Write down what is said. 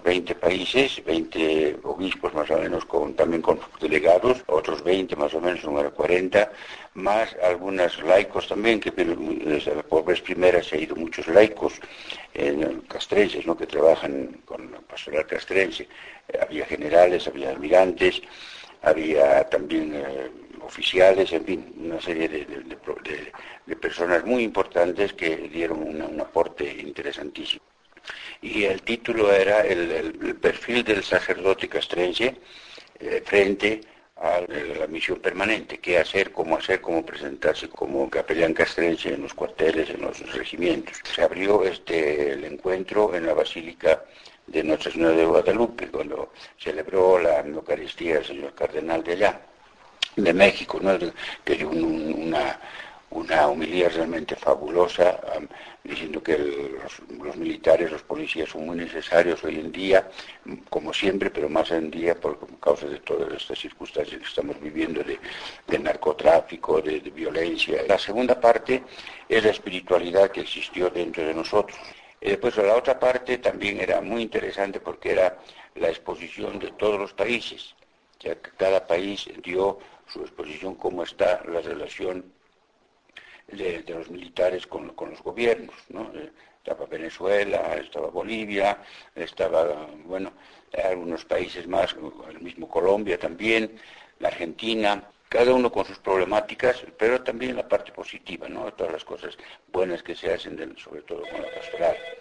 20 países, 20 obispos más o menos, también con delegados, otros 20 más o menos, número 40, más algunos laicos también, que por vez primera se han ido muchos laicos castrenses, ¿no?, que trabajan con la pastoral castrense. Había generales, había almirantes, había también oficiales, en fin, una serie de personas muy importantes que dieron un aporte interesantísimo. Y el título era el perfil del sacerdote castrense frente a la misión permanente, qué hacer, cómo presentarse como capellán castrense en los cuarteles, en los regimientos. Se abrió el encuentro en la Basílica de Nuestra Señora de Guadalupe, cuando celebró la Eucaristía el señor cardenal de allá, de México, ¿no?, que dio una homilía realmente fabulosa, diciendo que los militares, los policías son muy necesarios hoy en día, como siempre, pero más hoy en día por causa de todas estas circunstancias que estamos viviendo de narcotráfico, de violencia. La segunda parte es la espiritualidad que existió dentro de nosotros. Después la otra parte también era muy interesante porque era la exposición de todos los países, ya que cada país dio su exposición, cómo está la relación de los militares con los gobiernos, ¿no? Estaba Venezuela, estaba Bolivia, estaba, bueno, algunos países más, el mismo Colombia también, la Argentina, cada uno con sus problemáticas, pero también la parte positiva, ¿no?, todas las cosas buenas que se hacen, sobre todo con la pastoral.